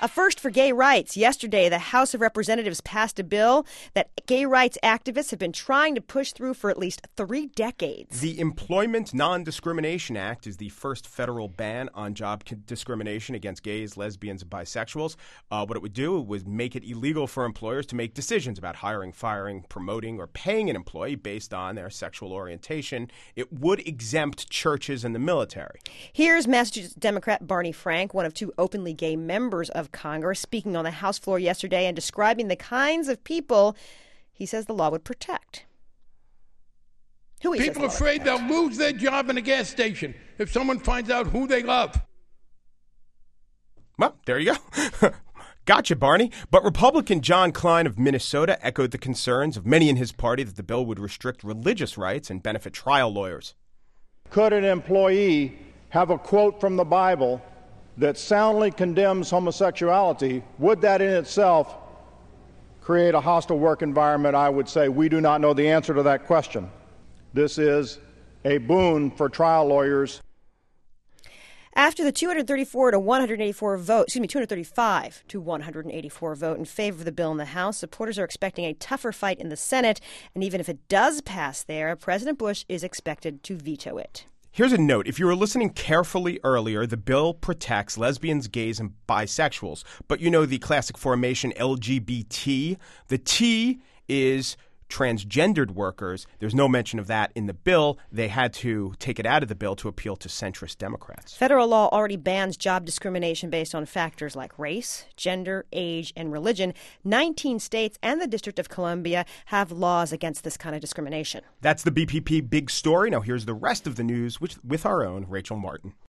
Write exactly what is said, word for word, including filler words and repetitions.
A first for gay rights. Yesterday, the House of Representatives passed a bill that gay rights activists have been trying to push through for at least three decades. The Employment Non-Discrimination Act is the first federal ban on job discrimination against gays, lesbians, and bisexuals. Uh, what it would do was make it illegal for employers to make decisions about hiring, firing, promoting, or paying an employee based on their sexual orientation. It would exempt churches and the military. Here's Massachusetts Democrat Barney Frank, one of two openly gay members of Congress, speaking on the House floor yesterday and describing the kinds of people he says the law would protect. Who he People says afraid they'll lose their job in a gas station if someone finds out who they love. Well, there you go. Gotcha, Barney. But Republican John Klein of Minnesota echoed the concerns of many in his party that the bill would restrict religious rights and benefit trial lawyers. Could an employee have a quote from the Bible that soundly condemns homosexuality? Would that in itself create a hostile work environment? I would say we do not know the answer to that question. This is a boon for trial lawyers. After the two hundred thirty-four to one hundred eighty-four vote, excuse me, two hundred thirty-five to one hundred eighty-four vote in favor of the bill in the House, supporters are expecting a tougher fight in the Senate. And even if it does pass there, President Bush is expected to veto it. Here's a note. If you were listening carefully earlier, the bill protects lesbians, gays, and bisexuals. But you know the classic formation L G B T? The T is transgendered workers. There's no mention of that in the bill. They had to take it out of the bill to appeal to centrist Democrats. Federal law already bans job discrimination based on factors like race, gender, age, and religion. nineteen states and the District of Columbia have laws against this kind of discrimination. That's the B P P Big Story. Now here's the rest of the news with, with our own Rachel Martin.